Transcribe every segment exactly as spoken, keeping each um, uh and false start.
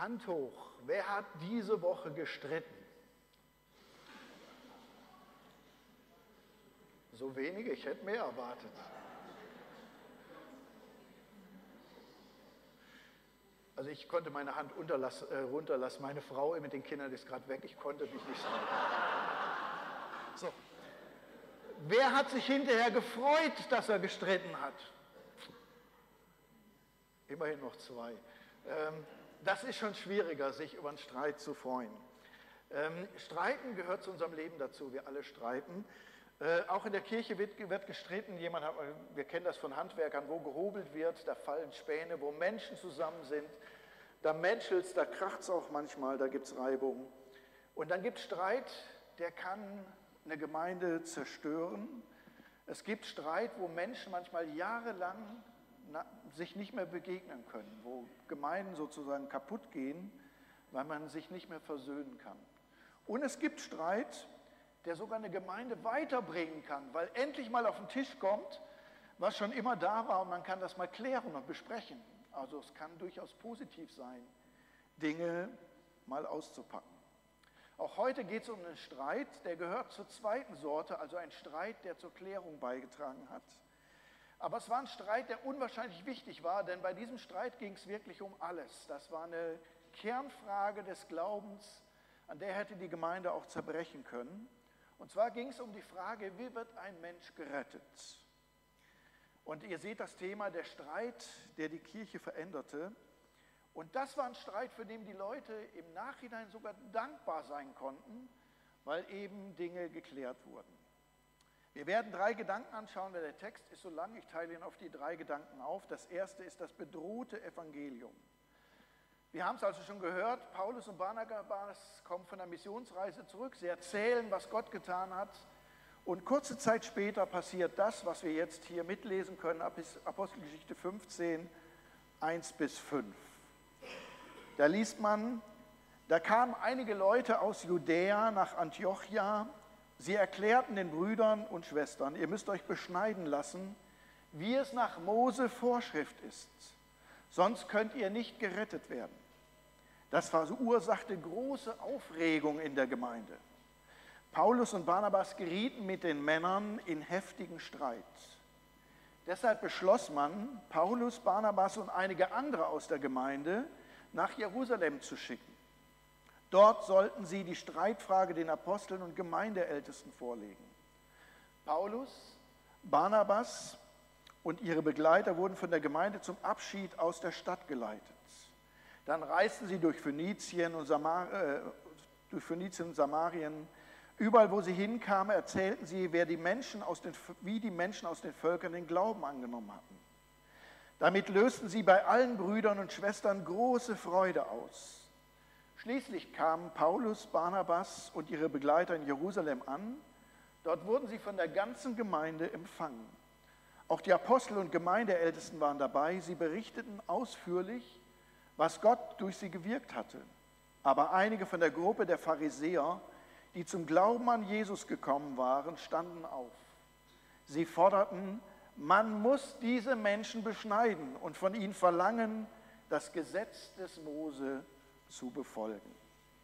Hand hoch. Wer hat diese Woche gestritten? So wenige, ich hätte mehr erwartet. Also ich konnte meine Hand unterlass, äh, runterlassen. Meine Frau mit den Kindern ist gerade weg. Ich konnte mich nicht sagen. So. Wer hat sich hinterher gefreut, dass er gestritten hat? Immerhin noch zwei. Ähm, das ist schon schwieriger, sich über einen Streit zu freuen. Ähm, Streiten gehört zu unserem Leben dazu. Wir alle streiten. Äh, auch in der Kirche wird, wird gestritten. Jemand hat, wir kennen das von Handwerkern, wo gehobelt wird, da fallen Späne, wo Menschen zusammen sind. Da menschelt es, da kracht es auch manchmal, da gibt es Reibung. Und dann gibt es Streit, der kann eine Gemeinde zerstören. Es gibt Streit, wo Menschen manchmal jahrelang na, sich nicht mehr begegnen können, wo Gemeinden sozusagen kaputt gehen, weil man sich nicht mehr versöhnen kann. Und es gibt Streit, der sogar eine Gemeinde weiterbringen kann, weil endlich mal auf den Tisch kommt, was schon immer da war und man kann das mal klären und besprechen. Also es kann durchaus positiv sein, Dinge mal auszupacken. Auch heute geht es um einen Streit, der gehört zur zweiten Sorte, also ein Streit, der zur Klärung beigetragen hat. Aber es war ein Streit, der unwahrscheinlich wichtig war, denn bei diesem Streit ging es wirklich um alles. Das war eine Kernfrage des Glaubens, an der hätte die Gemeinde auch zerbrechen können. Und zwar ging es um die Frage, wie wird ein Mensch gerettet? Und ihr seht das Thema, der Streit, der die Kirche veränderte. Und das war ein Streit, für den die Leute im Nachhinein sogar dankbar sein konnten, weil eben Dinge geklärt wurden. Wir werden drei Gedanken anschauen, weil der Text ist so lang, ich teile ihn auf die drei Gedanken auf. Das erste ist das bedrohte Evangelium. Wir haben es also schon gehört, Paulus und Barnabas kommen von der Missionsreise zurück, sie erzählen, was Gott getan hat. Und kurze Zeit später passiert das, was wir jetzt hier mitlesen können, Apostelgeschichte fünfzehn, eins bis fünf. Da liest man, da kamen einige Leute aus Judäa nach Antiochia. Sie erklärten den Brüdern und Schwestern, ihr müsst euch beschneiden lassen, wie es nach Mose Vorschrift ist. Sonst könnt ihr nicht gerettet werden. Das verursachte große Aufregung in der Gemeinde. Paulus und Barnabas gerieten mit den Männern in heftigen Streit. Deshalb beschloss man, Paulus, Barnabas und einige andere aus der Gemeinde nach Jerusalem zu schicken. Dort sollten sie die Streitfrage den Aposteln und Gemeindeältesten vorlegen. Paulus, Barnabas und ihre Begleiter wurden von der Gemeinde zum Abschied aus der Stadt geleitet. Dann reisten sie durch Phönizien und, Samar äh, durch Phönizien und Samarien. Überall, wo sie hinkamen, erzählten sie, wer die Menschen aus den, wie die Menschen aus den Völkern den Glauben angenommen hatten. Damit lösten sie bei allen Brüdern und Schwestern große Freude aus. Schließlich kamen Paulus, Barnabas und ihre Begleiter in Jerusalem an. Dort wurden sie von der ganzen Gemeinde empfangen. Auch die Apostel und Gemeindeältesten waren dabei. Sie berichteten ausführlich, was Gott durch sie gewirkt hatte. Aber einige von der Gruppe der Pharisäer, die zum Glauben an Jesus gekommen waren, standen auf. Sie forderten, man muss diese Menschen beschneiden und von ihnen verlangen, das Gesetz des Mose zu befolgen.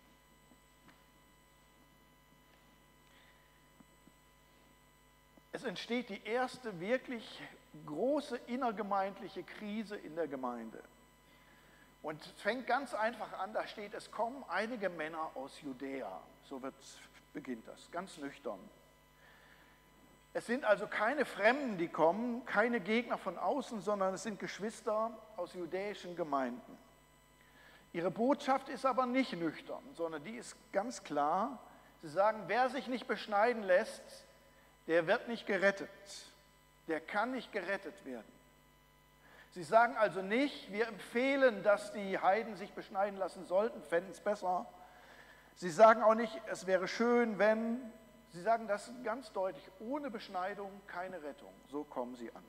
Es entsteht die erste wirklich große innergemeindliche Krise in der Gemeinde. Und es fängt ganz einfach an, da steht, es kommen einige Männer aus Judäa. So wird, beginnt das, ganz nüchtern. Es sind also keine Fremden, die kommen, keine Gegner von außen, sondern es sind Geschwister aus judäischen Gemeinden. Ihre Botschaft ist aber nicht nüchtern, sondern die ist ganz klar. Sie sagen, wer sich nicht beschneiden lässt, der wird nicht gerettet. Der kann nicht gerettet werden. Sie sagen also nicht, wir empfehlen, dass die Heiden sich beschneiden lassen sollten, fänden es besser. Sie sagen auch nicht, es wäre schön, wenn. Sie sagen das ganz deutlich, ohne Beschneidung keine Rettung. So kommen sie an.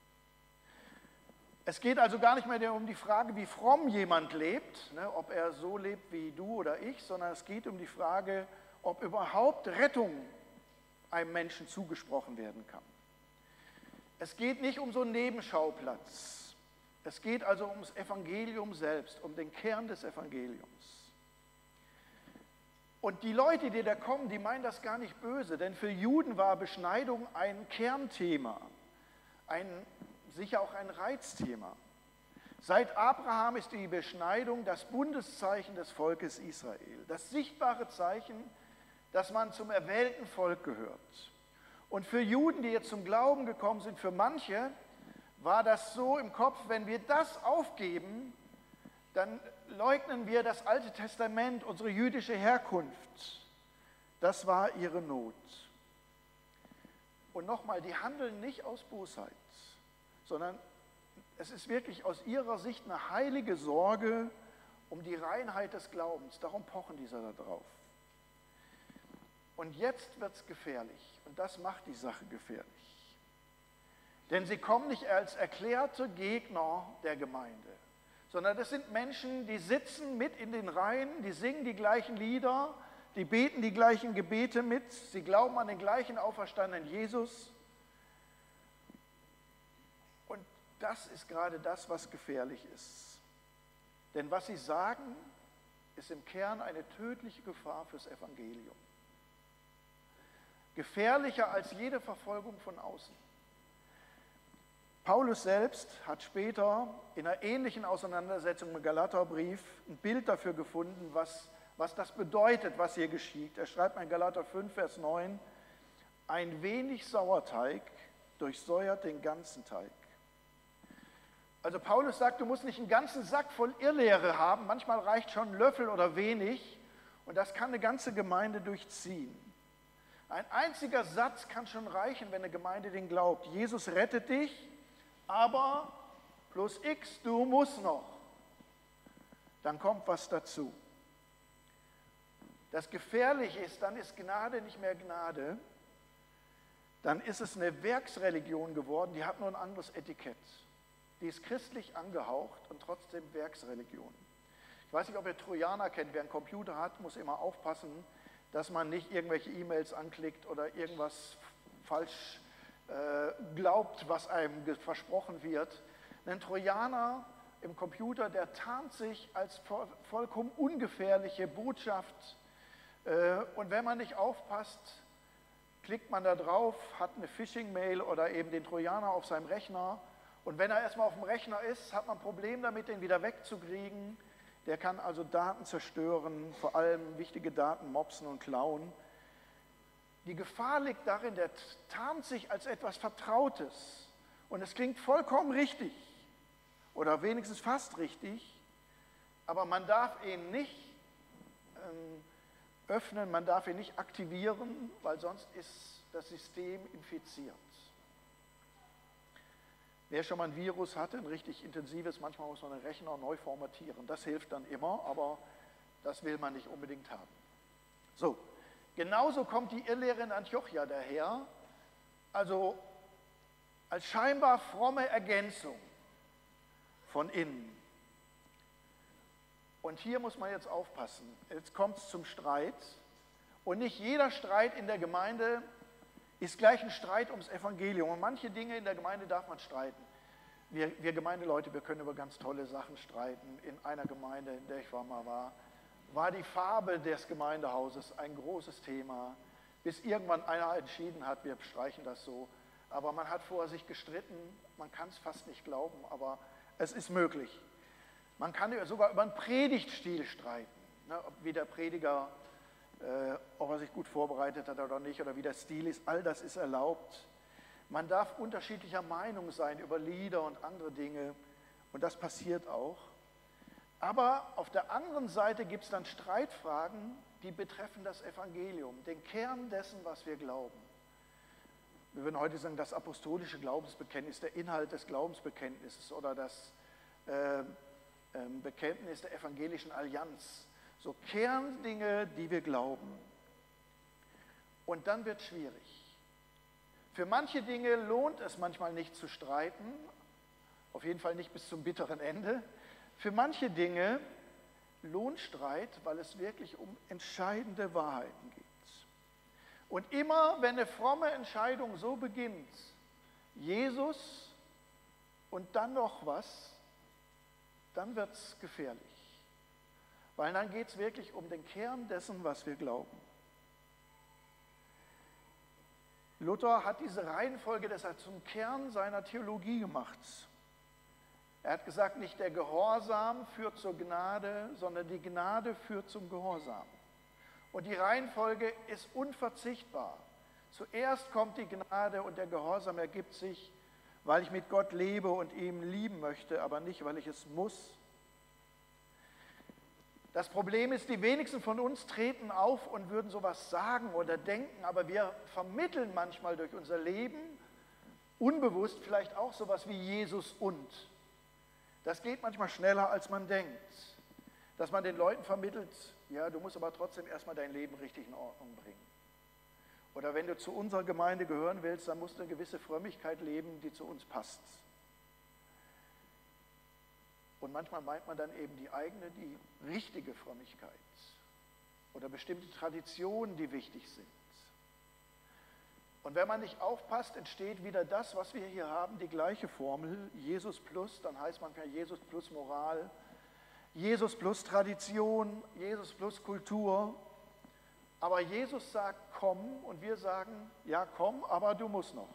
Es geht also gar nicht mehr um die Frage, wie fromm jemand lebt, ne, ob er so lebt wie du oder ich, sondern es geht um die Frage, ob überhaupt Rettung einem Menschen zugesprochen werden kann. Es geht nicht um so einen Nebenschauplatz. Es geht also ums Evangelium selbst, um den Kern des Evangeliums. Und die Leute, die da kommen, die meinen das gar nicht böse, denn für Juden war Beschneidung ein Kernthema, ein, sicher auch ein Reizthema. Seit Abraham ist die Beschneidung das Bundeszeichen des Volkes Israel, das sichtbare Zeichen, dass man zum erwählten Volk gehört. Und für Juden, die jetzt zum Glauben gekommen sind, für manche war das so im Kopf, wenn wir das aufgeben, dann leugnen wir das Alte Testament, unsere jüdische Herkunft. Das war ihre Not. Und nochmal, die handeln nicht aus Bosheit, sondern es ist wirklich aus ihrer Sicht eine heilige Sorge um die Reinheit des Glaubens. Darum pochen diese da drauf. Und jetzt wird es gefährlich. Und das macht die Sache gefährlich. Denn sie kommen nicht als erklärte Gegner der Gemeinde, sondern das sind Menschen, die sitzen mit in den Reihen, die singen die gleichen Lieder, die beten die gleichen Gebete mit, sie glauben an den gleichen auferstandenen Jesus. Und das ist gerade das, was gefährlich ist. Denn was sie sagen, ist im Kern eine tödliche Gefahr fürs Evangelium. Gefährlicher als jede Verfolgung von außen. Paulus selbst hat später in einer ähnlichen Auseinandersetzung im Galaterbrief ein Bild dafür gefunden, was, was das bedeutet, was hier geschieht. Er schreibt in Galater fünf, Vers neun, ein wenig Sauerteig durchsäuert den ganzen Teig. Also Paulus sagt, du musst nicht einen ganzen Sack voll Irrlehre haben, manchmal reicht schon ein Löffel oder wenig und das kann eine ganze Gemeinde durchziehen. Ein einziger Satz kann schon reichen, wenn eine Gemeinde den glaubt. Jesus rettet dich, aber plus X, du musst noch. Dann kommt was dazu. Das Gefährliche ist, dann ist Gnade nicht mehr Gnade, dann ist es eine Werksreligion geworden, die hat nur ein anderes Etikett. Die ist christlich angehaucht und trotzdem Werksreligion. Ich weiß nicht, ob ihr Trojaner kennt, wer einen Computer hat, muss immer aufpassen, dass man nicht irgendwelche E-Mails anklickt oder irgendwas falsch äh, glaubt, was einem versprochen wird. Ein Trojaner im Computer, der tarnt sich als voll, vollkommen ungefährliche Botschaft äh, und wenn man nicht aufpasst, klickt man da drauf, hat eine Phishing-Mail oder eben den Trojaner auf seinem Rechner und wenn er erstmal auf dem Rechner ist, hat man ein Problem damit, den wieder wegzukriegen. Der kann also Daten zerstören, vor allem wichtige Daten mopsen und klauen. Die Gefahr liegt darin, der tarnt sich als etwas Vertrautes. Und es klingt vollkommen richtig oder wenigstens fast richtig, aber man darf ihn nicht ähm, öffnen, man darf ihn nicht aktivieren, weil sonst ist das System infiziert. Wer schon mal ein Virus hatte, ein richtig intensives, manchmal muss man den Rechner neu formatieren. Das hilft dann immer, aber das will man nicht unbedingt haben. So, genauso kommt die Irrlehre in Antiochia daher, also als scheinbar fromme Ergänzung von innen. Und hier muss man jetzt aufpassen. Jetzt kommt es zum Streit. Und nicht jeder Streit in der Gemeinde ist gleich ein Streit ums Evangelium. Und manche Dinge in der Gemeinde darf man streiten. Wir, wir Gemeindeleute, wir können über ganz tolle Sachen streiten. In einer Gemeinde, in der ich war, mal war, war die Farbe des Gemeindehauses ein großes Thema, bis irgendwann einer entschieden hat, wir streichen das so. Aber man hat vorher sich gestritten, man kann es fast nicht glauben, aber es ist möglich. Man kann sogar über einen Predigtstil streiten, ne, wie der Prediger, äh, ob er sich gut vorbereitet hat oder nicht, oder wie der Stil ist, all das ist erlaubt. Man darf unterschiedlicher Meinung sein über Lieder und andere Dinge und das passiert auch. Aber auf der anderen Seite gibt es dann Streitfragen, die betreffen das Evangelium, den Kern dessen, was wir glauben. Wir würden heute sagen, das apostolische Glaubensbekenntnis, der Inhalt des Glaubensbekenntnisses oder das äh, Bekenntnis der evangelischen Allianz. So Kerndinge, die wir glauben. Und dann wird es schwierig. Für manche Dinge lohnt es manchmal nicht zu streiten, auf jeden Fall nicht bis zum bitteren Ende. Für manche Dinge lohnt Streit, weil es wirklich um entscheidende Wahrheiten geht. Und immer, wenn eine fromme Entscheidung so beginnt, Jesus und dann noch was, dann wird es gefährlich. Weil dann geht es wirklich um den Kern dessen, was wir glauben. Luther hat diese Reihenfolge deshalb zum Kern seiner Theologie gemacht. Er hat gesagt, nicht der Gehorsam führt zur Gnade, sondern die Gnade führt zum Gehorsam. Und die Reihenfolge ist unverzichtbar. Zuerst kommt die Gnade und der Gehorsam ergibt sich, weil ich mit Gott lebe und ihm lieben möchte, aber nicht, weil ich es muss. Das Problem ist, die wenigsten von uns treten auf und würden sowas sagen oder denken, aber wir vermitteln manchmal durch unser Leben unbewusst vielleicht auch sowas wie Jesus und. Das geht manchmal schneller, als man denkt. Dass man den Leuten vermittelt, ja, du musst aber trotzdem erstmal dein Leben richtig in Ordnung bringen. Oder wenn du zu unserer Gemeinde gehören willst, dann musst du eine gewisse Frömmigkeit leben, die zu uns passt. Und manchmal meint man dann eben die eigene, die richtige Frömmigkeit oder bestimmte Traditionen, die wichtig sind. Und wenn man nicht aufpasst, entsteht wieder das, was wir hier haben, die gleiche Formel, Jesus plus, dann heißt manchmal Jesus plus Moral, Jesus plus Tradition, Jesus plus Kultur. Aber Jesus sagt, komm, und wir sagen, ja komm, aber du musst noch.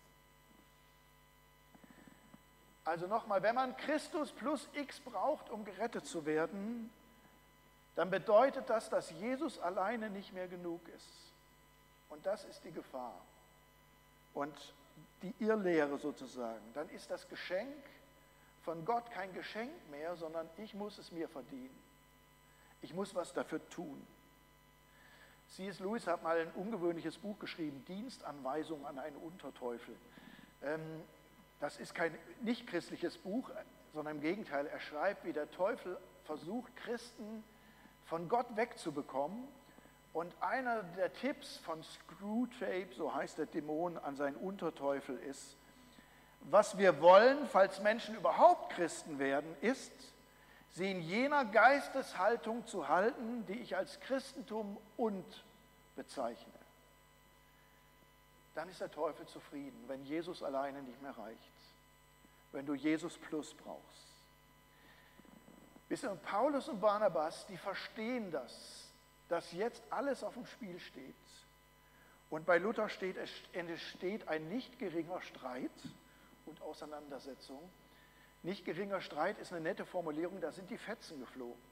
Also nochmal, wenn man Christus plus X braucht, um gerettet zu werden, dann bedeutet das, dass Jesus alleine nicht mehr genug ist. Und das ist die Gefahr. Und die Irrlehre sozusagen. Dann ist das Geschenk von Gott kein Geschenk mehr, sondern ich muss es mir verdienen. Ich muss was dafür tun. C S Lewis hat mal ein ungewöhnliches Buch geschrieben, Dienstanweisung an einen Unterteufel. Das ist kein nicht christliches Buch, sondern im Gegenteil, er schreibt, wie der Teufel versucht, Christen von Gott wegzubekommen. Und einer der Tipps von Screwtape, so heißt der Dämon, an seinen Unterteufel ist, was wir wollen, falls Menschen überhaupt Christen werden, ist, sie in jener Geisteshaltung zu halten, die ich als Christentum und bezeichne. Dann ist der Teufel zufrieden, wenn Jesus alleine nicht mehr reicht, wenn du Jesus plus brauchst. Wisst ihr, Paulus und Barnabas, die verstehen das, dass jetzt alles auf dem Spiel steht. Und bei Luther steht, es entsteht ein nicht geringer Streit und Auseinandersetzung. Nicht geringer Streit ist eine nette Formulierung, da sind die Fetzen geflogen.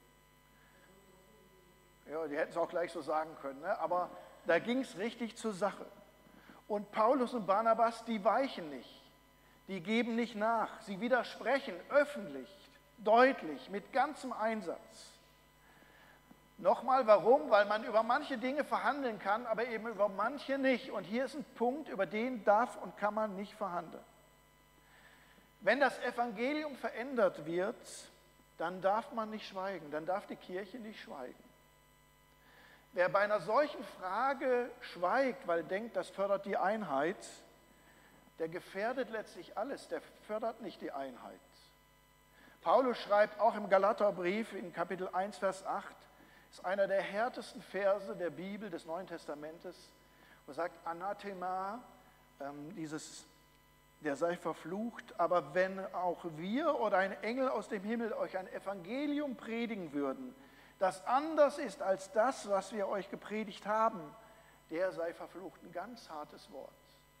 Ja, die hätten es auch gleich so sagen können, ne? Aber da ging es richtig zur Sache. Und Paulus und Barnabas, die weichen nicht, die geben nicht nach, sie widersprechen öffentlich, deutlich, mit ganzem Einsatz. Nochmal, warum? Weil man über manche Dinge verhandeln kann, aber eben über manche nicht. Und hier ist ein Punkt, über den darf und kann man nicht verhandeln. Wenn das Evangelium verändert wird, dann darf man nicht schweigen, dann darf die Kirche nicht schweigen. Wer bei einer solchen Frage schweigt, weil er denkt, das fördert die Einheit, der gefährdet letztlich alles, der fördert nicht die Einheit. Paulus schreibt auch im Galaterbrief in Kapitel eins, Vers acht, ist einer der härtesten Verse der Bibel des Neuen Testamentes, wo er sagt, Anathema, ähm, dieses, der sei verflucht, aber wenn auch wir oder ein Engel aus dem Himmel euch ein Evangelium predigen würden, das anders ist als das, was wir euch gepredigt haben, der sei verflucht. Ein ganz hartes Wort.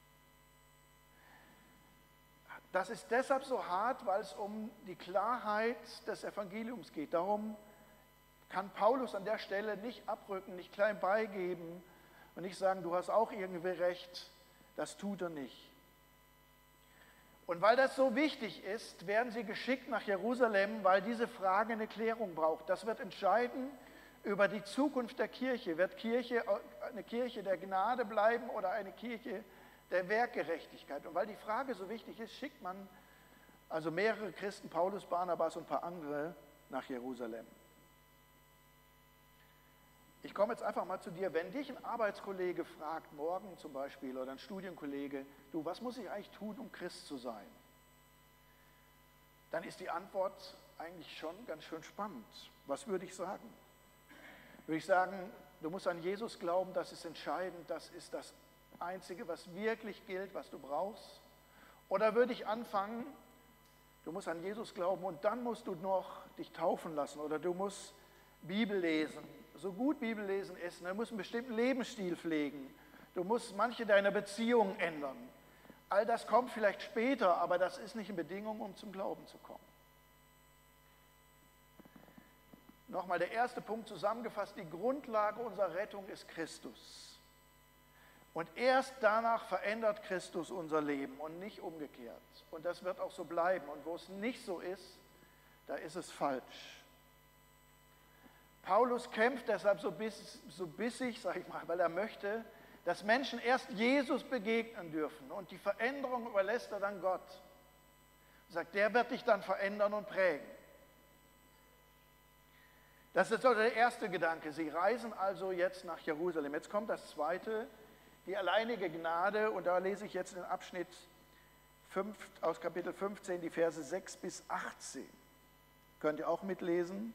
Das ist deshalb so hart, weil es um die Klarheit des Evangeliums geht. Darum kann Paulus an der Stelle nicht abrücken, nicht klein beigeben und nicht sagen, du hast auch irgendwie recht. Das tut er nicht. Und weil das so wichtig ist, werden sie geschickt nach Jerusalem, weil diese Frage eine Klärung braucht. Das wird entscheiden über die Zukunft der Kirche. Wird Kirche eine Kirche der Gnade bleiben oder eine Kirche der Werkgerechtigkeit? Und weil die Frage so wichtig ist, schickt man also mehrere Christen, Paulus, Barnabas und ein paar andere, nach Jerusalem. Ich komme jetzt einfach mal zu dir, wenn dich ein Arbeitskollege fragt, morgen zum Beispiel, oder ein Studienkollege, du, was muss ich eigentlich tun, um Christ zu sein? Dann ist die Antwort eigentlich schon ganz schön spannend. Was würde ich sagen? Würde ich sagen, du musst an Jesus glauben, das ist entscheidend, das ist das Einzige, was wirklich gilt, was du brauchst? Oder würde ich anfangen, Du musst an Jesus glauben und dann musst du noch dich taufen lassen oder du musst Bibel lesen. So gut Bibel lesen ist, du musst einen bestimmten Lebensstil pflegen. Du musst manche deiner Beziehungen ändern. All das kommt vielleicht später, aber das ist nicht eine Bedingung, um zum Glauben zu kommen. Nochmal der erste Punkt zusammengefasst, die Grundlage unserer Rettung ist Christus. Und erst danach verändert Christus unser Leben und nicht umgekehrt. Und das wird auch so bleiben. Und wo es nicht so ist, da ist es falsch. Paulus kämpft deshalb so, biss, so bissig, sage ich mal, weil er möchte, dass Menschen erst Jesus begegnen dürfen. Und die Veränderung überlässt er dann Gott. Er sagt, der wird dich dann verändern und prägen. Das ist so der erste Gedanke. Sie reisen also jetzt nach Jerusalem. Jetzt kommt das zweite, die alleinige Gnade. Und da lese ich jetzt den Abschnitt fünf, aus Kapitel fünfzehn, die Verse sechs bis achtzehn. Könnt ihr auch mitlesen.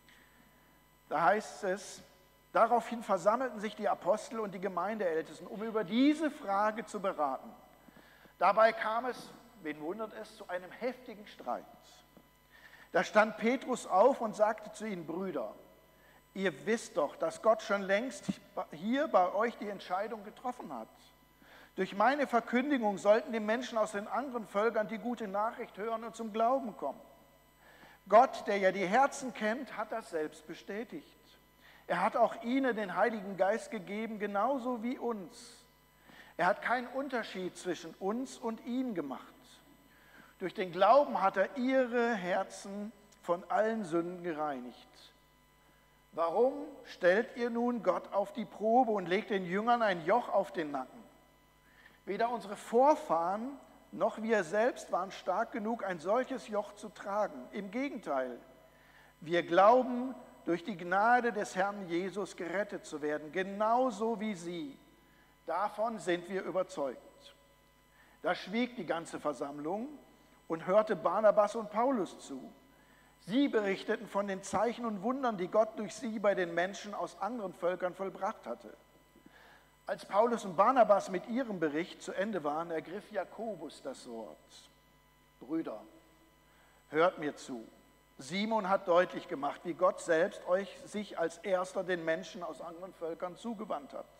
Da heißt es, daraufhin versammelten sich die Apostel und die Gemeindeältesten, um über diese Frage zu beraten. Dabei kam es, wen wundert es, zu einem heftigen Streit. Da stand Petrus auf und sagte zu ihnen, Brüder, ihr wisst doch, dass Gott schon längst hier bei euch die Entscheidung getroffen hat. Durch meine Verkündigung sollten die Menschen aus den anderen Völkern die gute Nachricht hören und zum Glauben kommen. Gott, der ja die Herzen kennt, hat das selbst bestätigt. Er hat auch ihnen den Heiligen Geist gegeben, genauso wie uns. Er hat keinen Unterschied zwischen uns und ihm gemacht. Durch den Glauben hat er ihre Herzen von allen Sünden gereinigt. Warum stellt ihr nun Gott auf die Probe und legt den Jüngern ein Joch auf den Nacken? Weder unsere Vorfahren noch wir selbst waren stark genug, ein solches Joch zu tragen. Im Gegenteil, wir glauben, durch die Gnade des Herrn Jesus gerettet zu werden, genauso wie sie. Davon sind wir überzeugt. Da schwieg die ganze Versammlung und hörte Barnabas und Paulus zu. Sie berichteten von den Zeichen und Wundern, die Gott durch sie bei den Menschen aus anderen Völkern vollbracht hatte. Als Paulus und Barnabas mit ihrem Bericht zu Ende waren, ergriff Jakobus das Wort. Brüder, hört mir zu. Simon hat deutlich gemacht, wie Gott selbst euch sich als Erster den Menschen aus anderen Völkern zugewandt hat.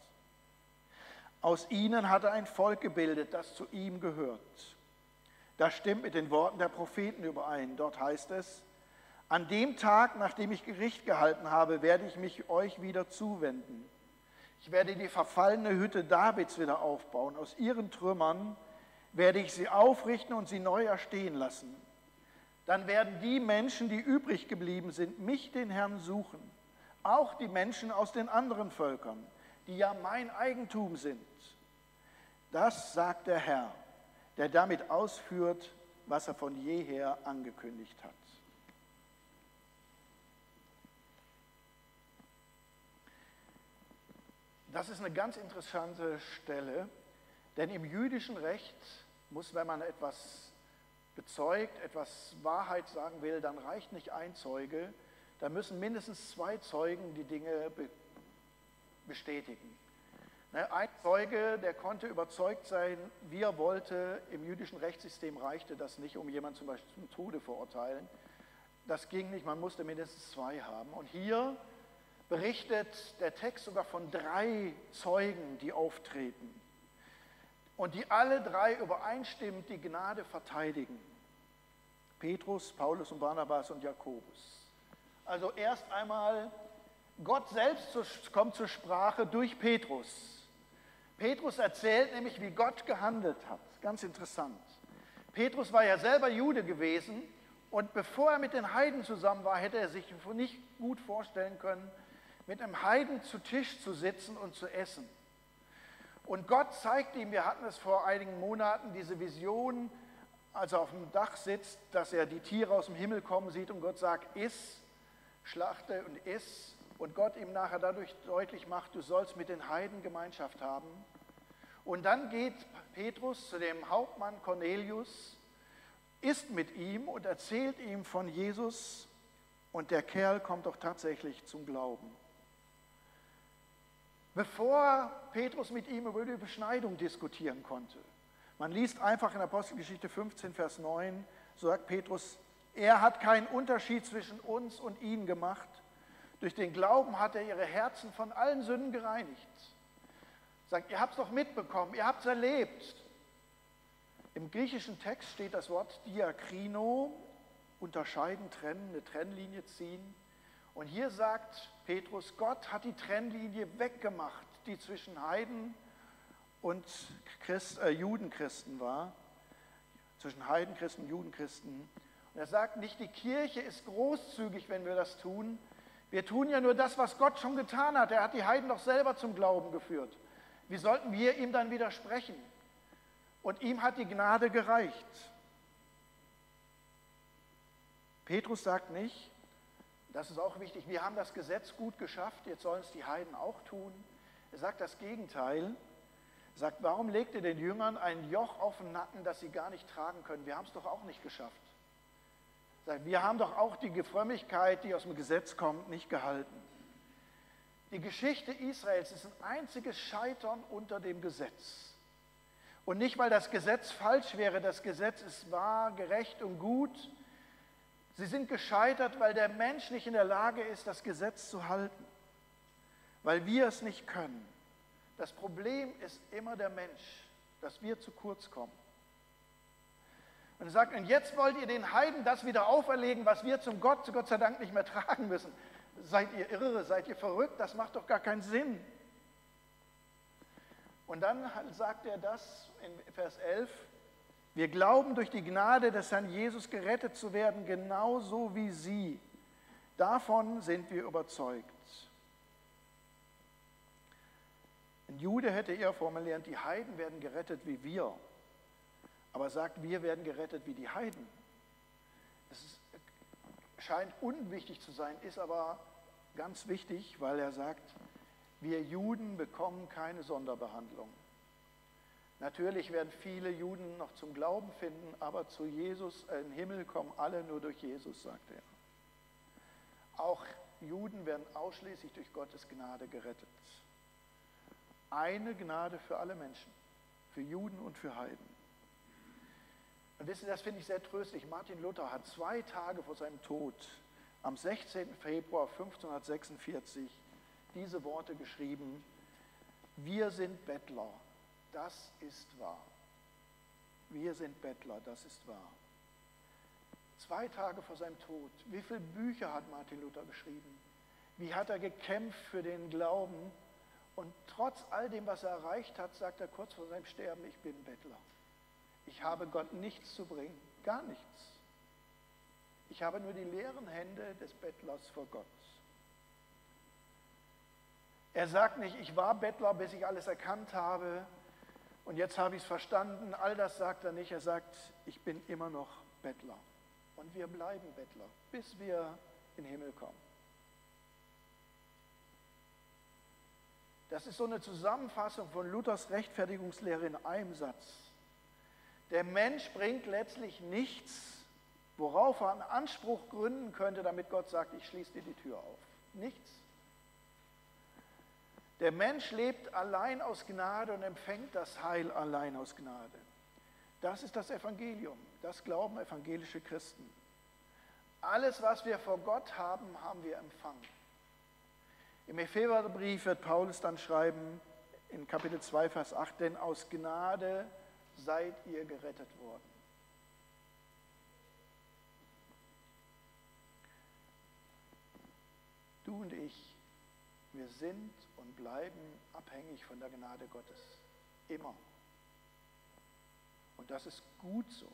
Aus ihnen hat er ein Volk gebildet, das zu ihm gehört. Das stimmt mit den Worten der Propheten überein. Dort heißt es, an dem Tag, nachdem ich Gericht gehalten habe, werde ich mich euch wieder zuwenden. Ich werde die verfallene Hütte Davids wieder aufbauen. Aus ihren Trümmern werde ich sie aufrichten und sie neu erstehen lassen. Dann werden die Menschen, die übrig geblieben sind, mich, den Herrn, suchen. Auch die Menschen aus den anderen Völkern, die ja mein Eigentum sind. Das sagt der Herr, der damit ausführt, was er von jeher angekündigt hat. Das ist eine ganz interessante Stelle, denn im jüdischen Recht muss, wenn man etwas bezeugt, etwas Wahrheit sagen will, dann reicht nicht ein Zeuge, da müssen mindestens zwei Zeugen die Dinge bestätigen. Ein Zeuge, der konnte überzeugt sein, wie er wollte, im jüdischen Rechtssystem reichte das nicht, um jemanden zum Beispiel zum Tode verurteilen. Das ging nicht, man musste mindestens zwei haben. Und hier berichtet der Text sogar von drei Zeugen, die auftreten und die alle drei übereinstimmend die Gnade verteidigen. Petrus, Paulus und Barnabas und Jakobus. Also erst einmal, Gott selbst kommt zur Sprache durch Petrus. Petrus erzählt nämlich, wie Gott gehandelt hat. Ganz interessant. Petrus war ja selber Jude gewesen und bevor er mit den Heiden zusammen war, hätte er sich nicht gut vorstellen können, mit einem Heiden zu Tisch zu sitzen und zu essen. Und Gott zeigt ihm, wir hatten es vor einigen Monaten, diese Vision, als er auf dem Dach sitzt, dass er die Tiere aus dem Himmel kommen sieht und Gott sagt, iss, schlachte und iss. Und Gott ihm nachher dadurch deutlich macht, du sollst mit den Heiden Gemeinschaft haben. Und dann geht Petrus zu dem Hauptmann Cornelius, isst mit ihm und erzählt ihm von Jesus und der Kerl kommt auch tatsächlich zum Glauben. Bevor Petrus mit ihm über die Beschneidung diskutieren konnte, man liest einfach in Apostelgeschichte fünfzehn, Vers neun, so sagt Petrus, er hat keinen Unterschied zwischen uns und ihnen gemacht. Durch den Glauben hat er ihre Herzen von allen Sünden gereinigt. Sagt, ihr habt es doch mitbekommen, ihr habt es erlebt. Im griechischen Text steht das Wort diakrino, unterscheiden, trennen, eine Trennlinie ziehen. Und hier sagt Petrus, Gott hat die Trennlinie weggemacht, die zwischen Heiden und Christ, äh, Judenchristen war. Zwischen Heidenchristen und Judenchristen. Und er sagt nicht, die Kirche ist großzügig, wenn wir das tun. Wir tun ja nur das, was Gott schon getan hat. Er hat die Heiden doch selber zum Glauben geführt. Wie sollten wir ihm dann widersprechen? Und ihm hat die Gnade gereicht. Petrus sagt nicht, das ist auch wichtig, wir haben das Gesetz gut geschafft, jetzt sollen es die Heiden auch tun. Er sagt das Gegenteil. Er sagt, warum legt ihr den Jüngern ein Joch auf den Nacken, das sie gar nicht tragen können? Wir haben es doch auch nicht geschafft. Er sagt, wir haben doch auch die Frömmigkeit, die aus dem Gesetz kommt, nicht gehalten. Die Geschichte Israels ist ein einziges Scheitern unter dem Gesetz. Und nicht, weil das Gesetz falsch wäre, das Gesetz ist wahr, gerecht und gut. Sie sind gescheitert, weil der Mensch nicht in der Lage ist, das Gesetz zu halten, weil wir es nicht können. Das Problem ist immer der Mensch, dass wir zu kurz kommen. Und er sagt, und jetzt wollt ihr den Heiden das wieder auferlegen, was wir zum Gott, zu Gott sei Dank nicht mehr tragen müssen. Seid ihr irre, seid ihr verrückt? Das macht doch gar keinen Sinn. Und dann sagt er das in Vers elf, wir glauben durch die Gnade des Herrn Jesus gerettet zu werden, genauso wie sie. Davon sind wir überzeugt. Ein Jude hätte eher formuliert, die Heiden werden gerettet wie wir. Aber er sagt, wir werden gerettet wie die Heiden. Es ist, scheint unwichtig zu sein, ist aber ganz wichtig, weil er sagt, wir Juden bekommen keine Sonderbehandlung. Natürlich werden viele Juden noch zum Glauben finden, aber zu Jesus, äh, im Himmel kommen alle nur durch Jesus, sagt er. Auch Juden werden ausschließlich durch Gottes Gnade gerettet. Eine Gnade für alle Menschen, für Juden und für Heiden. Und wisst ihr, das finde ich sehr tröstlich. Martin Luther hat zwei Tage vor seinem Tod, am sechzehnten Februar fünfzehnhundertsechsundvierzig, diese Worte geschrieben, wir sind Bettler, das ist wahr. Wir sind Bettler, das ist wahr. Zwei Tage vor seinem Tod, wie viele Bücher hat Martin Luther geschrieben? Wie hat er gekämpft für den Glauben? Und trotz all dem, was er erreicht hat, sagt er kurz vor seinem Sterben, ich bin Bettler. Ich habe Gott nichts zu bringen, gar nichts. Ich habe nur die leeren Hände des Bettlers vor Gott. Er sagt nicht, ich war Bettler, bis ich alles erkannt habe und jetzt habe ich es verstanden. All das sagt er nicht. Er sagt, ich bin immer noch Bettler. Und wir bleiben Bettler, bis wir in den Himmel kommen. Das ist so eine Zusammenfassung von Luthers Rechtfertigungslehre in einem Satz. Der Mensch bringt letztlich nichts, worauf er einen Anspruch gründen könnte, damit Gott sagt, ich schließe dir die Tür auf. Nichts. Der Mensch lebt allein aus Gnade und empfängt das Heil allein aus Gnade. Das ist das Evangelium. Das glauben evangelische Christen. Alles, was wir vor Gott haben, haben wir empfangen. Im Epheserbrief wird Paulus dann schreiben, in Kapitel zwei, Vers acht, denn aus Gnade seid ihr gerettet worden. Du und ich, wir sind und bleiben abhängig von der Gnade Gottes. Immer. Und das ist gut so.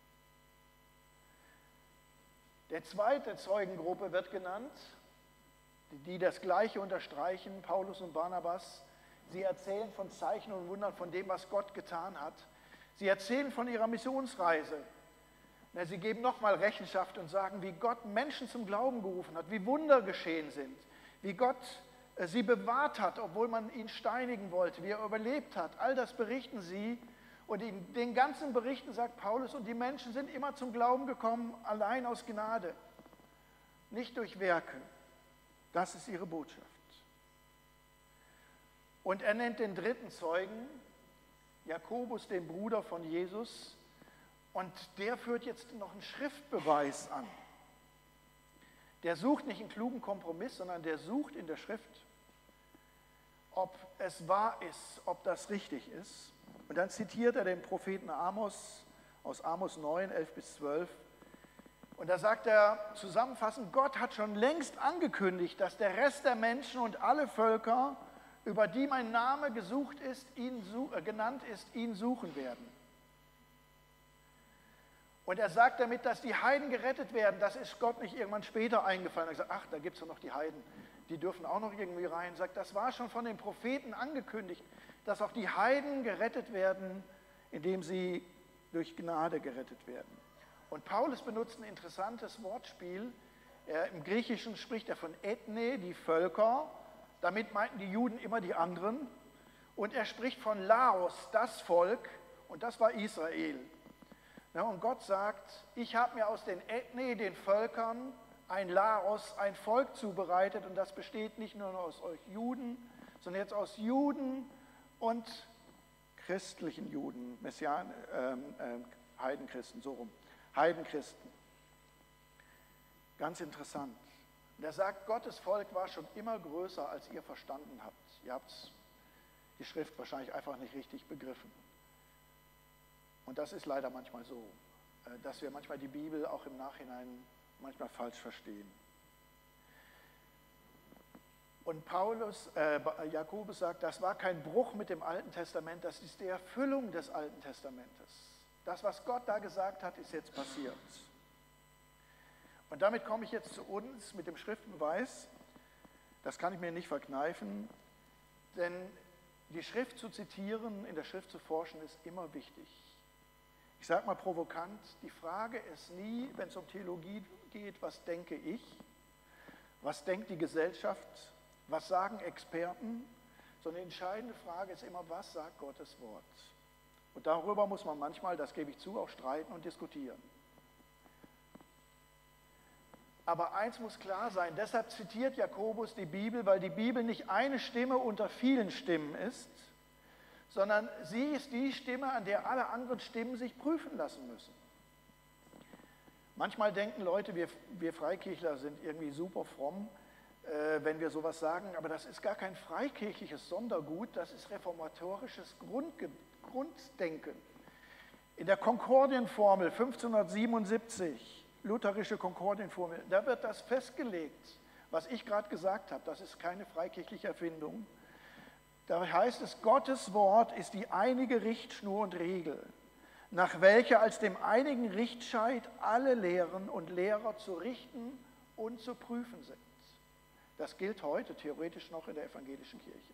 Der zweite Zeugengruppe wird genannt, die das Gleiche unterstreichen, Paulus und Barnabas. Sie erzählen von Zeichen und Wundern, von dem, was Gott getan hat. Sie erzählen von ihrer Missionsreise. Sie geben nochmal Rechenschaft und sagen, wie Gott Menschen zum Glauben gerufen hat, wie Wunder geschehen sind, wie Gott sie bewahrt hat, obwohl man ihn steinigen wollte, wie er überlebt hat. All das berichten sie. Und in den ganzen Berichten sagt Paulus, und die Menschen sind immer zum Glauben gekommen, allein aus Gnade, nicht durch Werke. Das ist ihre Botschaft. Und er nennt den dritten Zeugen, Jakobus, den Bruder von Jesus. Und der führt jetzt noch einen Schriftbeweis an. Der sucht nicht einen klugen Kompromiss, sondern der sucht in der Schrift, ob es wahr ist, ob das richtig ist. Und dann zitiert er den Propheten Amos aus Amos neun, elf bis zwölf. Und da sagt er zusammenfassend, Gott hat schon längst angekündigt, dass der Rest der Menschen und alle Völker, über die mein Name gesucht ist, ihn, äh, genannt ist, ihn suchen werden. Und er sagt damit, dass die Heiden gerettet werden. Das ist Gott nicht irgendwann später eingefallen. Er hat gesagt, ach, da gibt es ja noch die Heiden, die dürfen auch noch irgendwie rein. Er sagt, das war schon von den Propheten angekündigt, dass auch die Heiden gerettet werden, indem sie durch Gnade gerettet werden. Und Paulus benutzt ein interessantes Wortspiel. Er, im Griechischen spricht er von Ethne, die Völker. Damit meinten die Juden immer die anderen. Und er spricht von Laos, das Volk. Und das war Israel. Ja, und Gott sagt, ich habe mir aus den Ethne, den Völkern, ein Laos, ein Volk zubereitet. Und das besteht nicht nur aus euch Juden, sondern jetzt aus Juden und christlichen Juden, Messian, ähm, äh, Heidenchristen, so rum. Heidenchristen. Ganz interessant. Und er sagt, Gottes Volk war schon immer größer, als ihr verstanden habt. Ihr habt die Schrift wahrscheinlich einfach nicht richtig begriffen. Und das ist leider manchmal so, dass wir manchmal die Bibel auch im Nachhinein manchmal falsch verstehen. Und Paulus, äh, Jakobus sagt, das war kein Bruch mit dem Alten Testament, das ist die Erfüllung des Alten Testamentes. Das, was Gott da gesagt hat, ist jetzt passiert. Und damit komme ich jetzt zu uns mit dem Schriftbeweis. Das kann ich mir nicht verkneifen, denn die Schrift zu zitieren, in der Schrift zu forschen, ist immer wichtig. Ich sage mal provokant, die Frage ist nie, wenn es um Theologie geht, was denke ich, was denkt die Gesellschaft, was sagen Experten, sondern die entscheidende Frage ist immer, was sagt Gottes Wort? Und darüber muss man manchmal, das gebe ich zu, auch streiten und diskutieren. Aber eins muss klar sein, deshalb zitiert Jakobus die Bibel, weil die Bibel nicht eine Stimme unter vielen Stimmen ist, sondern sie ist die Stimme, an der alle anderen Stimmen sich prüfen lassen müssen. Manchmal denken Leute, wir, wir Freikirchler sind irgendwie super fromm, äh, wenn wir sowas sagen, aber das ist gar kein freikirchliches Sondergut, das ist reformatorisches Grundge Grunddenken. In der Konkordienformel fünfzehnhundertsiebenundsiebzig, lutherische Konkordienformel, da wird das festgelegt, was ich gerade gesagt habe, das ist keine freikirchliche Erfindung. Da heißt es, Gottes Wort ist die einige Richtschnur und Regel, nach welcher als dem einigen Richtscheit alle Lehren und Lehrer zu richten und zu prüfen sind. Das gilt heute theoretisch noch in der evangelischen Kirche.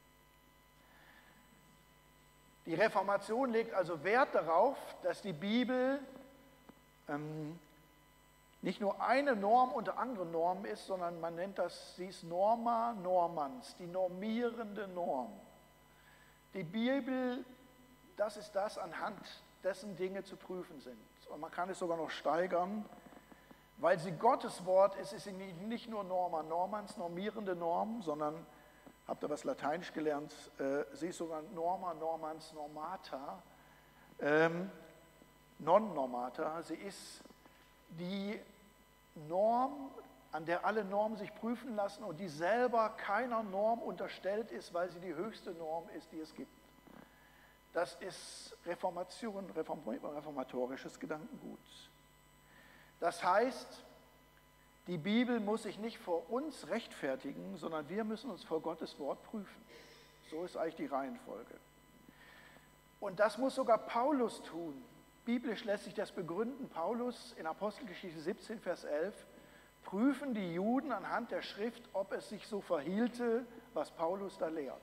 Die Reformation legt also Wert darauf, dass die Bibel ähm, nicht nur eine Norm unter anderen Normen ist, sondern man nennt das, sie ist Norma normans, die normierende Norm. Die Bibel, das ist das, anhand dessen Dinge zu prüfen sind. Und man kann es sogar noch steigern, weil sie Gottes Wort ist, ist sie nicht nur Norma normans, normierende Norm, sondern, habt ihr was Lateinisch gelernt, äh, sie ist sogar Norma normans normata, ähm, non normata, sie ist die Norm, an der alle Normen sich prüfen lassen und die selber keiner Norm unterstellt ist, weil sie die höchste Norm ist, die es gibt. Das ist Reformation, reformatorisches Gedankengut. Das heißt, die Bibel muss sich nicht vor uns rechtfertigen, sondern wir müssen uns vor Gottes Wort prüfen. So ist eigentlich die Reihenfolge. Und das muss sogar Paulus tun. Biblisch lässt sich das begründen. Paulus in Apostelgeschichte siebzehn, Vers elf, prüfen die Juden anhand der Schrift, ob es sich so verhielte, was Paulus da lehrt.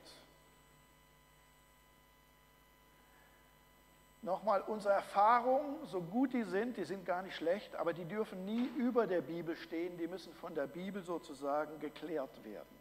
Nochmal, unsere Erfahrungen, so gut die sind, die sind gar nicht schlecht, aber die dürfen nie über der Bibel stehen, die müssen von der Bibel sozusagen geklärt werden.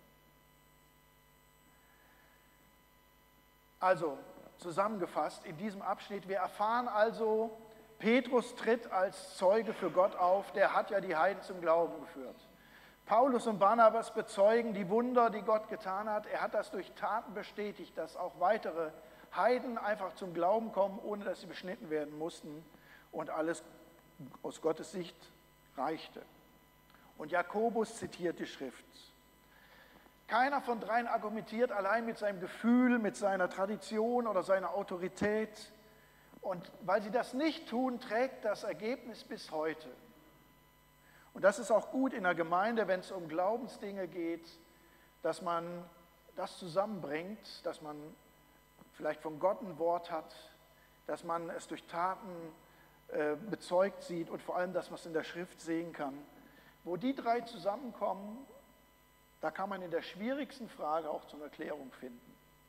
Also, zusammengefasst in diesem Abschnitt, wir erfahren also, Petrus tritt als Zeuge für Gott auf, der hat ja die Heiden zum Glauben geführt. Paulus und Barnabas bezeugen die Wunder, die Gott getan hat. Er hat das durch Taten bestätigt, dass auch weitere Heiden einfach zum Glauben kommen, ohne dass sie beschnitten werden mussten. und alles aus Gottes Sicht reichte. Und Jakobus zitiert die Schrift. Keiner von dreien argumentiert allein mit seinem Gefühl, mit seiner Tradition oder seiner Autorität. Und weil sie das nicht tun, trägt das Ergebnis bis heute. Und das ist auch gut in der Gemeinde, wenn es um Glaubensdinge geht, dass man das zusammenbringt, dass man vielleicht von Gott ein Wort hat, dass man es durch Taten äh, bezeugt sieht und vor allem, dass man es in der Schrift sehen kann. Wo die drei zusammenkommen, da kann man in der schwierigsten Frage auch zur Erklärung finden.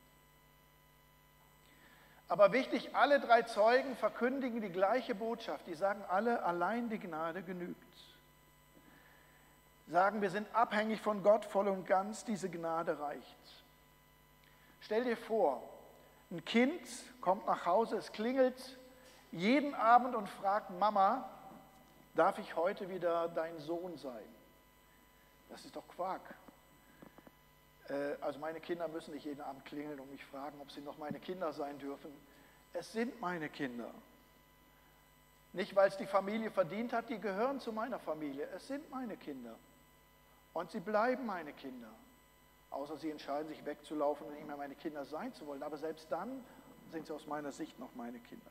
Aber wichtig, alle drei Zeugen verkündigen die gleiche Botschaft. Die sagen alle, allein die Gnade genügt. Sagen, wir sind abhängig von Gott voll und ganz, diese Gnade reicht. Stell dir vor, ein Kind kommt nach Hause, es klingelt jeden Abend und fragt, Mama, darf ich heute wieder dein Sohn sein? Das ist doch Quark. Also meine Kinder müssen nicht jeden Abend klingeln und mich fragen, ob sie noch meine Kinder sein dürfen. Es sind meine Kinder. Nicht, weil es die Familie verdient hat, die gehören zu meiner Familie. Es sind meine Kinder. Und sie bleiben meine Kinder. Außer sie entscheiden sich wegzulaufen und nicht mehr meine Kinder sein zu wollen. Aber selbst dann sind sie aus meiner Sicht noch meine Kinder.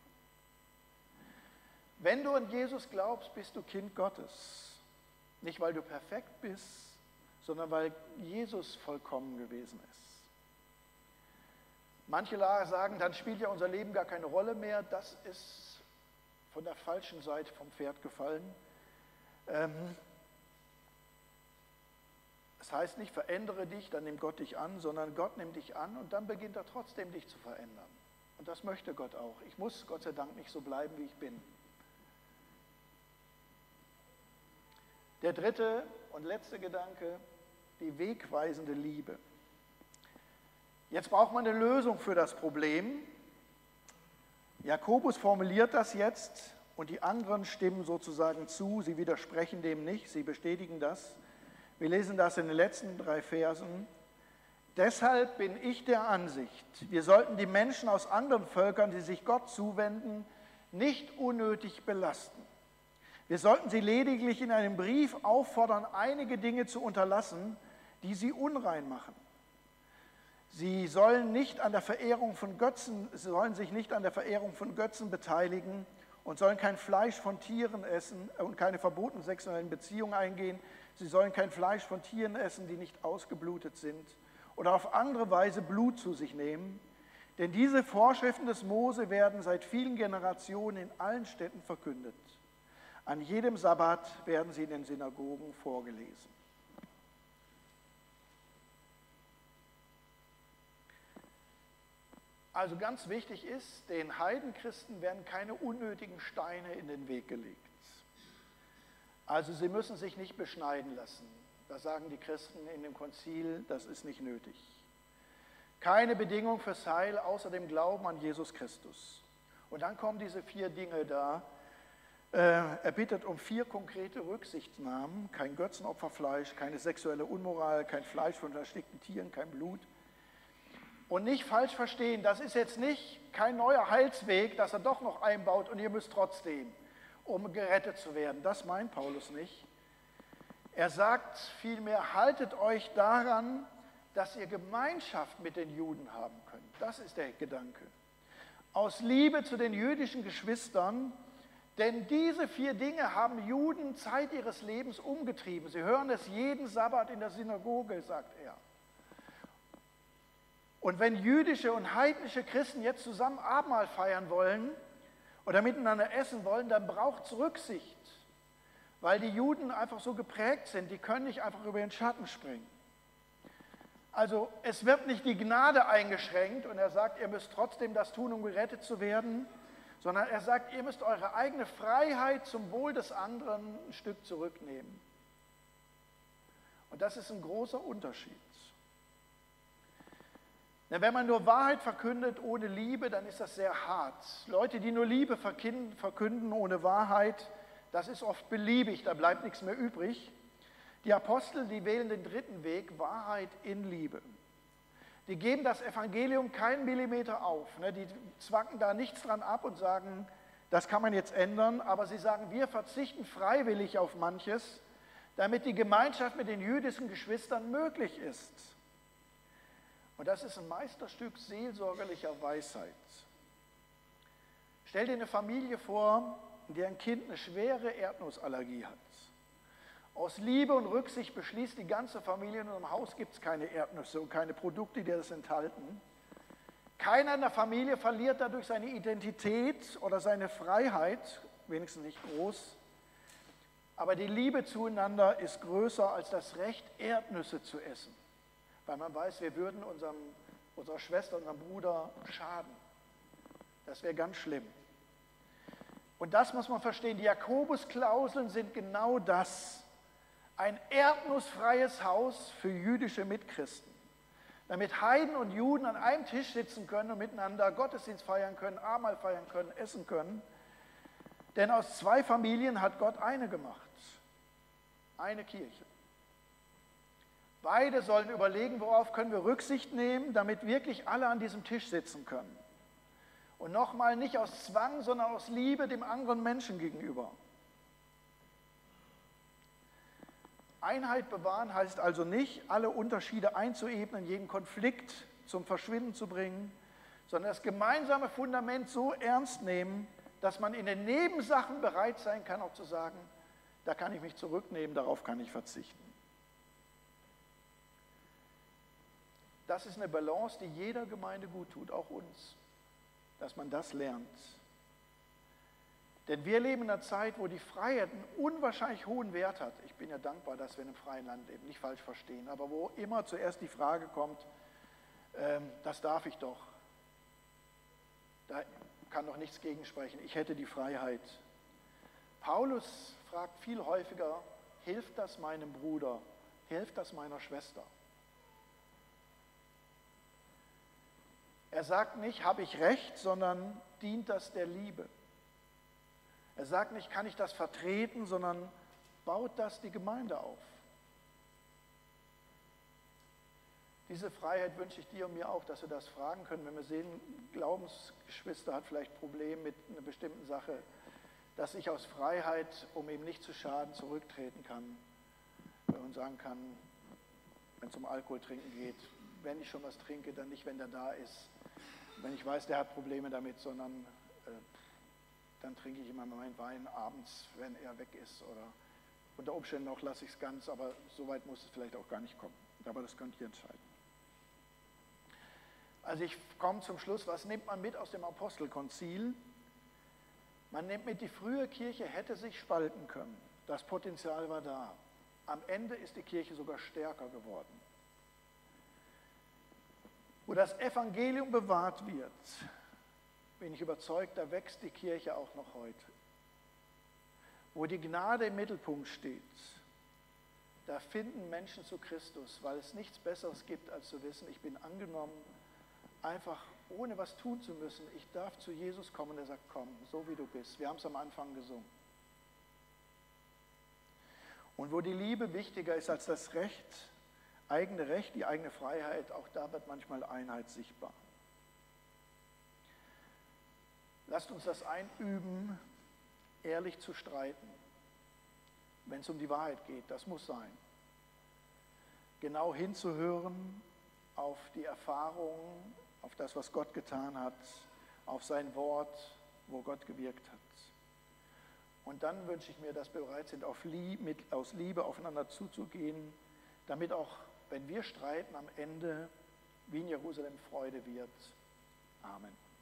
Wenn du an Jesus glaubst, bist du Kind Gottes. Nicht, weil du perfekt bist, sondern weil Jesus vollkommen gewesen ist. Manche sagen, dann spielt ja unser Leben gar keine Rolle mehr. Das ist von der falschen Seite vom Pferd gefallen. Ähm, das heißt nicht, verändere dich, dann nimmt Gott dich an, sondern Gott nimmt dich an und dann beginnt er trotzdem, dich zu verändern. Und das möchte Gott auch. Ich muss Gott sei Dank nicht so bleiben, wie ich bin. Der dritte und letzte Gedanke, die wegweisende Liebe. Jetzt braucht man eine Lösung für das Problem. Jakobus formuliert das jetzt und die anderen stimmen sozusagen zu, sie widersprechen dem nicht, sie bestätigen das. Wir lesen das in den letzten drei Versen. Deshalb bin ich der Ansicht, wir sollten die Menschen aus anderen Völkern, die sich Gott zuwenden, nicht unnötig belasten. Wir sollten sie lediglich in einem Brief auffordern, einige Dinge zu unterlassen, die sie unrein machen. Sie sollen, nicht an der Verehrung von Götzen, sie sollen sich nicht an der Verehrung von Götzen beteiligen und sollen kein Fleisch von Tieren essen und keine verbotenen sexuellen Beziehungen eingehen. Sie sollen kein Fleisch von Tieren essen, die nicht ausgeblutet sind oder auf andere Weise Blut zu sich nehmen. Denn diese Vorschriften des Mose werden seit vielen Generationen in allen Städten verkündet. An jedem Sabbat werden sie in den Synagogen vorgelesen. Also ganz wichtig ist, den Heidenchristen werden keine unnötigen Steine in den Weg gelegt. Also sie müssen sich nicht beschneiden lassen. Das sagen die Christen in dem Konzil, das ist nicht nötig. Keine Bedingung fürs Heil außer dem Glauben an Jesus Christus. Und dann kommen diese vier Dinge da. Er bittet um vier konkrete Rücksichtnahmen, kein Götzenopferfleisch, keine sexuelle Unmoral, kein Fleisch von erstickten Tieren, kein Blut. Und nicht falsch verstehen, das ist jetzt nicht kein neuer Heilsweg, dass er doch noch einbaut und ihr müsst trotzdem, um gerettet zu werden. Das meint Paulus nicht. Er sagt vielmehr, haltet euch daran, dass ihr Gemeinschaft mit den Juden haben könnt. Das ist der Gedanke. Aus Liebe zu den jüdischen Geschwistern. Denn diese vier Dinge haben Juden Zeit ihres Lebens umgetrieben. Sie hören es jeden Sabbat in der Synagoge, sagt er. Und wenn jüdische und heidnische Christen jetzt zusammen Abendmahl feiern wollen oder miteinander essen wollen, dann braucht es Rücksicht. Weil die Juden einfach so geprägt sind, die können nicht einfach über den Schatten springen. Also es wird nicht die Gnade eingeschränkt und er sagt, ihr müsst trotzdem das tun, um gerettet zu werden, sondern er sagt, ihr müsst eure eigene Freiheit zum Wohl des anderen ein Stück zurücknehmen. Und das ist ein großer Unterschied. Denn wenn man nur Wahrheit verkündet ohne Liebe, dann ist das sehr hart. Leute, die nur Liebe verkünden ohne Wahrheit, das ist oft beliebig, da bleibt nichts mehr übrig. Die Apostel, die wählen den dritten Weg, Wahrheit in Liebe. Die geben das Evangelium keinen Millimeter auf. Die zwacken da nichts dran ab und sagen, das kann man jetzt ändern, aber sie sagen, wir verzichten freiwillig auf manches, damit die Gemeinschaft mit den jüdischen Geschwistern möglich ist. Und das ist ein Meisterstück seelsorgerlicher Weisheit. Stell dir eine Familie vor, in der ein Kind eine schwere Erdnussallergie hat. Aus Liebe und Rücksicht beschließt die ganze Familie, in unserem Haus gibt es keine Erdnüsse und keine Produkte, die das enthalten. Keiner in der Familie verliert dadurch seine Identität oder seine Freiheit, wenigstens nicht groß. Aber die Liebe zueinander ist größer als das Recht, Erdnüsse zu essen. Weil man weiß, wir würden unserem, unserer Schwester, unserem Bruder schaden. Das wäre ganz schlimm. Und das muss man verstehen. Die Jakobusklauseln sind genau das. Ein erdnussfreies Haus für jüdische Mitchristen. Damit Heiden und Juden an einem Tisch sitzen können und miteinander Gottesdienst feiern können, Abendmahl feiern können, essen können. Denn aus zwei Familien hat Gott eine gemacht. Eine Kirche. Beide sollen überlegen, worauf können wir Rücksicht nehmen, damit wirklich alle an diesem Tisch sitzen können. Und nochmal, nicht aus Zwang, sondern aus Liebe dem anderen Menschen gegenüber. Einheit bewahren heißt also nicht, alle Unterschiede einzuebnen, jeden Konflikt zum Verschwinden zu bringen, sondern das gemeinsame Fundament so ernst nehmen, dass man in den Nebensachen bereit sein kann, auch zu sagen, da kann ich mich zurücknehmen, darauf kann ich verzichten. Das ist eine Balance, die jeder Gemeinde gut tut, auch uns, dass man das lernt. Denn wir leben in einer Zeit, wo die Freiheit einen unwahrscheinlich hohen Wert hat. Ich bin ja dankbar, dass wir in einem freien Land leben, nicht falsch verstehen, aber wo immer zuerst die Frage kommt, ähm, das darf ich doch. Da kann doch nichts gegen sprechen, ich hätte die Freiheit. Paulus fragt viel häufiger, hilft das meinem Bruder, hilft das meiner Schwester? Er sagt nicht, habe ich recht, sondern dient das der Liebe. Er sagt nicht, kann ich das vertreten, sondern baut das die Gemeinde auf. Diese Freiheit wünsche ich dir und mir auch, dass wir das fragen können, wenn wir sehen, ein Glaubensgeschwister hat vielleicht Probleme mit einer bestimmten Sache, dass ich aus Freiheit, um ihm nicht zu schaden, zurücktreten kann und sagen kann, wenn es um Alkohol trinken geht, wenn ich schon was trinke, dann nicht, wenn der da ist. Wenn ich weiß, der hat Probleme damit, sondern äh, dann trinke ich immer meinen Wein abends, wenn er weg ist. Oder unter Umständen auch lasse ich es ganz, aber so weit muss es vielleicht auch gar nicht kommen. Aber das könnt ihr entscheiden. Also ich komme zum Schluss, was nimmt man mit aus dem Apostelkonzil? Man nimmt mit, die frühe Kirche hätte sich spalten können. Das Potenzial war da. Am Ende ist die Kirche sogar stärker geworden. Wo das Evangelium bewahrt wird, bin ich überzeugt, da wächst die Kirche auch noch heute. Wo die Gnade im Mittelpunkt steht, da finden Menschen zu Christus, weil es nichts Besseres gibt, als zu wissen, ich bin angenommen, einfach ohne was tun zu müssen. Ich darf zu Jesus kommen und er sagt, komm, so wie du bist. Wir haben es am Anfang gesungen. Und wo die Liebe wichtiger ist als das Recht, eigene Recht, die eigene Freiheit, auch da wird manchmal Einheit sichtbar. Lasst uns das einüben, ehrlich zu streiten, wenn es um die Wahrheit geht. Das muss sein. Genau hinzuhören auf die Erfahrung, auf das, was Gott getan hat, auf sein Wort, wo Gott gewirkt hat. Und dann wünsche ich mir, dass wir bereit sind, auf Lieb, mit, aus Liebe aufeinander zuzugehen, damit auch, wenn wir streiten, am Ende wie in Jerusalem Freude wird. Amen.